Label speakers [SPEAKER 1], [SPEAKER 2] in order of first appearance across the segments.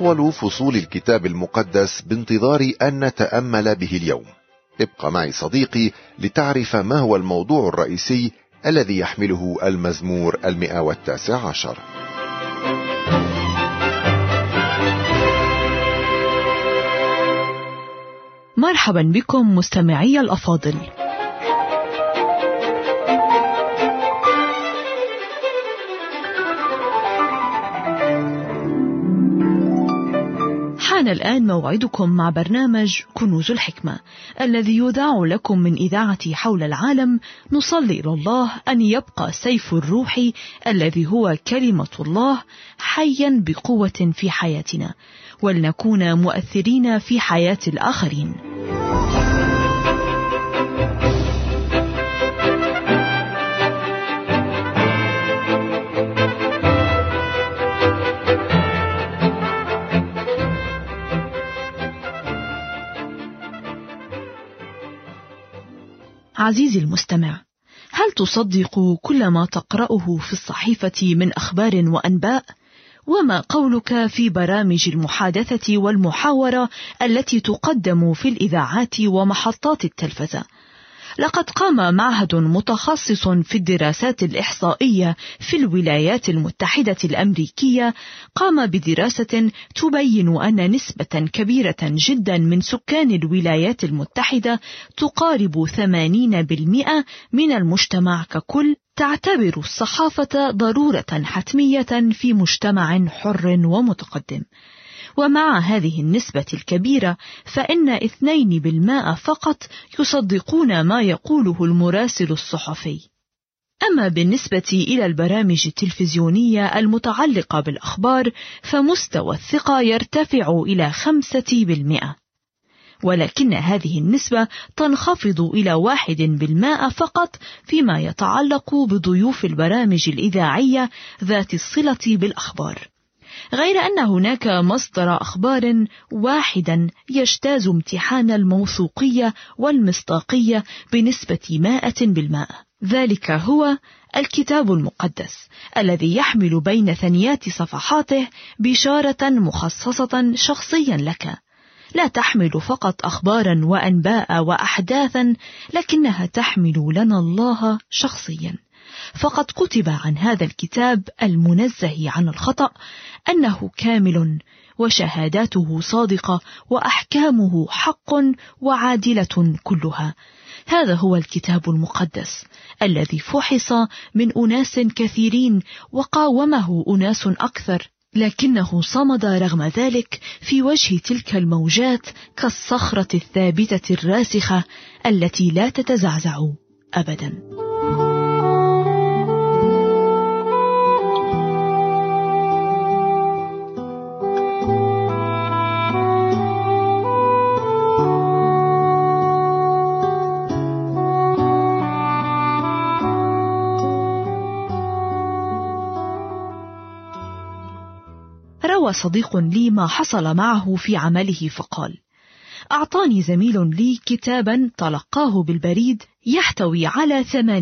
[SPEAKER 1] أطول فصول الكتاب المقدس بانتظار أن نتأمل به اليوم. ابق معي صديقي لتعرف ما هو الموضوع الرئيسي الذي يحمله المزمور 119.
[SPEAKER 2] مرحبا بكم مستمعي الأفاضل. حان الآن موعدكم مع برنامج كنوز الحكمة الذي يذاع لكم من إذاعة حول العالم. نصلي إلى الله أن يبقى سيف الروح الذي هو كلمة الله حيا بقوة في حياتنا، ولنكون مؤثرين في حياة الآخرين. عزيزي المستمع، هل تصدق كل ما تقرأه في الصحيفة من أخبار وأنباء؟ وما قولك في برامج المحادثة والمحاورة التي تقدم في الإذاعات ومحطات التلفزة؟ لقد قام معهد متخصص في الدراسات الإحصائية في الولايات المتحدة الأمريكية قام بدراسة تبين أن نسبة كبيرة جدا من سكان الولايات المتحدة تقارب 80% من المجتمع ككل تعتبر الصحافة ضرورة حتمية في مجتمع حر ومتقدم. ومع هذه النسبة الكبيرة فإن 2% فقط يصدقون ما يقوله المراسل الصحفي. أما بالنسبة إلى البرامج التلفزيونية المتعلقة بالأخبار فمستوى الثقة يرتفع إلى 5%، ولكن هذه النسبة تنخفض إلى 1% فقط فيما يتعلق بضيوف البرامج الإذاعية ذات الصلة بالأخبار، غير أن هناك مصدر أخبار واحدا يجتاز امتحان الموثوقية والمصداقية بنسبة 100%. ذلك هو الكتاب المقدس الذي يحمل بين ثنيات صفحاته بشارة مخصصة شخصيا لك، لا تحمل فقط أخبارا وأنباء وأحداثا، لكنها تحمل لنا الله شخصيا. فقد كتب عن هذا الكتاب المنزه عن الخطأ أنه كامل، وشهاداته صادقة، وأحكامه حق وعادلة كلها. هذا هو الكتاب المقدس الذي فحص من أناس كثيرين وقاومه أناس أكثر، لكنه صمد رغم ذلك في وجه تلك الموجات كالصخرة الثابتة الراسخة التي لا تتزعزع أبدا. روى صديق لي ما حصل معه في عمله فقال: أعطاني زميل لي كتابا تلقاه بالبريد يحتوي على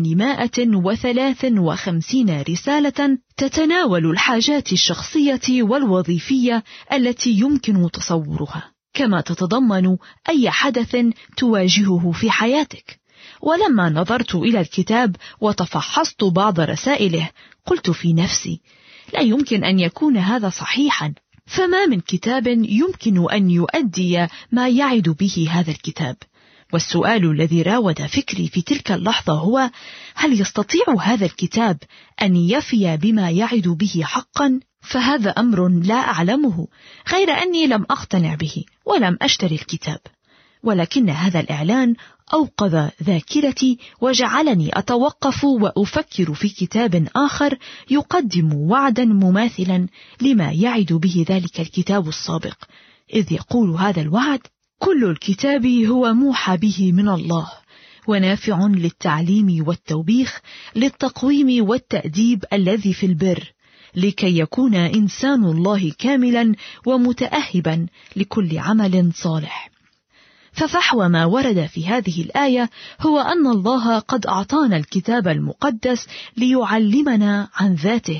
[SPEAKER 2] 853 رسالة تتناول الحاجات الشخصية والوظيفية التي يمكن تصورها، كما تتضمن أي حدث تواجهه في حياتك. ولما نظرت إلى الكتاب وتفحصت بعض رسائله قلت في نفسي: لا يمكن أن يكون هذا صحيحا، فما من كتاب يمكن أن يؤدي ما يعد به هذا الكتاب. والسؤال الذي راود فكري في تلك اللحظة هو: هل يستطيع هذا الكتاب أن يفي بما يعد به حقا؟ فهذا أمر لا أعلمه، غير أني لم أقتنع به ولم أشتري الكتاب. ولكن هذا الإعلان أوقظ ذاكرتي وجعلني أتوقف وأفكر في كتاب آخر يقدم وعدا مماثلا لما يعد به ذلك الكتاب السابق، إذ يقول هذا الوعد: كل الكتاب هو موحى به من الله، ونافع للتعليم والتوبيخ، للتقويم والتأديب الذي في البر، لكي يكون إنسان الله كاملا ومتأهبا لكل عمل صالح. ففحوى ما ورد في هذه الآية هو أن الله قد أعطانا الكتاب المقدس ليعلمنا عن ذاته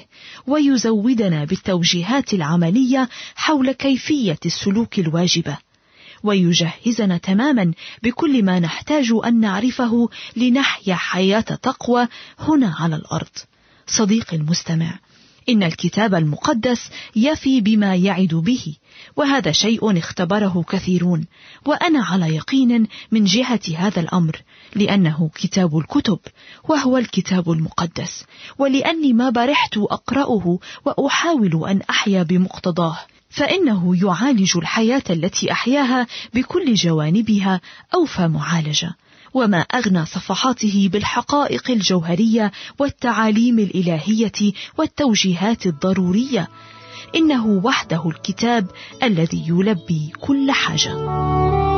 [SPEAKER 2] ويزودنا بالتوجيهات العملية حول كيفية السلوك الواجبة، ويجهزنا تماما بكل ما نحتاج أن نعرفه لنحيا حياة تقوى هنا على الأرض. صديقي المستمع، إن الكتاب المقدس يفي بما يعد به، وهذا شيء اختبره كثيرون، وأنا على يقين من جهة هذا الأمر، لأنه كتاب الكتب وهو الكتاب المقدس، ولأني ما برحت أقرأه وأحاول أن أحيا بمقتضاه، فإنه يعالج الحياة التي أحياها بكل جوانبها أوفى معالجة، وما أغنى صفحاته بالحقائق الجوهرية والتعاليم الإلهية والتوجيهات الضرورية. إنه وحده الكتاب الذي يلبي كل حاجة.